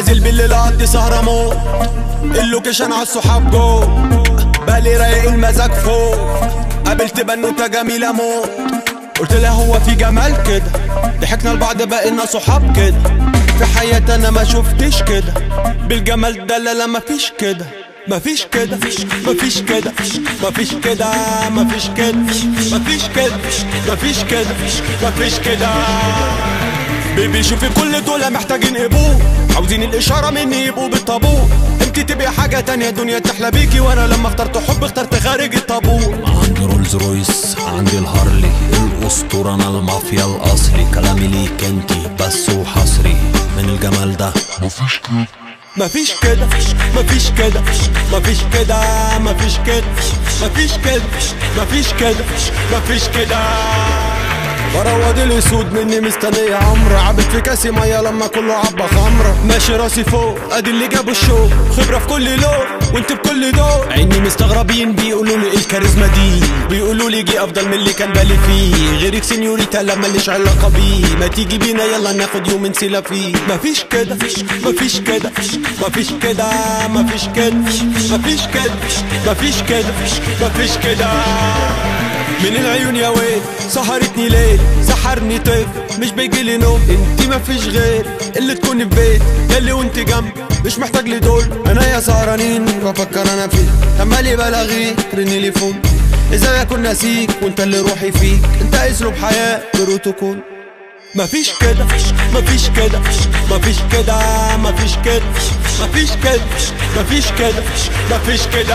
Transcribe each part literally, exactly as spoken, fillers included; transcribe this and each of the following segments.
نازل بالليل اقضي سهرة موت، اللوكيشن عالصحاب جو، بالي رايق المزاج فوق، قابلت بنوتة جميلة موت، قلت لها هو في جمال كده، ضحكنا لبعض بقينا صحاب كده، في حياتي انا ما شفتش كده، بالجمال ده لا لا مفيش كده، مفيش كده مفيش كده مفيش كده مفيش كده مفيش كده مفيش كده مفيش كده. بيبي شوفي كل دول محتاجين ابوه، عاوزين الاشاره مني يبقوا بالطابور، انت تبقي حاجه تانية دنيا تحلى بيكي، وانا لما اخترت حب اخترت خارج الطابور. عندي رولز رويس، عندي الهارلي، الاسطوره انا المافيا الاصلي، كلامي ليك انتي بس وحصري، من الجمال ده مفيش كده مفيش كده مفيش كده مفيش كده مفيش كده مفيش كده مفيش كده مفيش كده. بروض الاسود مني مستنية عمرة، عبت في كاسي مية لما كله عبى خمرة، ماشي راسي فوق ادي اللي جابوا الشو، خبرة في كل لون وانت بكل دور، عيني مستغربين بيقولوا لي الكاريزما دي، بيقولوا لي جي افضل من اللي كان بالي فيه، غيرك سينيوريتا لما ليش علاقة بيه، ما تيجي بينا يلا ناخد يوم نسيلا فيه. مفيش كده مفيش كده مفيش كده مفيش كده مفيش كده مفيش كده مفيش كده. من العيون يا ويل سهرتني ليل، سحرني طيف مش بيجيلي نوم، انتي مفيش غير اللي تكوني في بيت ياللي وانت جنب، مش محتاج لدول انا يا سهرانين بفكر انا فيك، عمالي بلاغيك رني لي فوق، ازاي اكون ناسيك وانت اللي روحي فيك، انت اسلوب حياة بروتوكول. مفيش كده مفيش كده مفيش كده مفيش كده مفيش كده مفيش كده مفيش كده.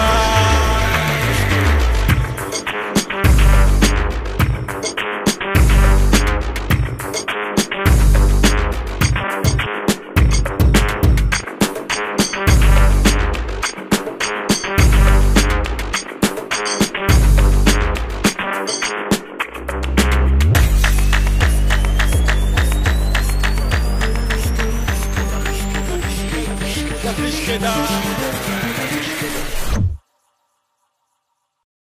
مفيش كده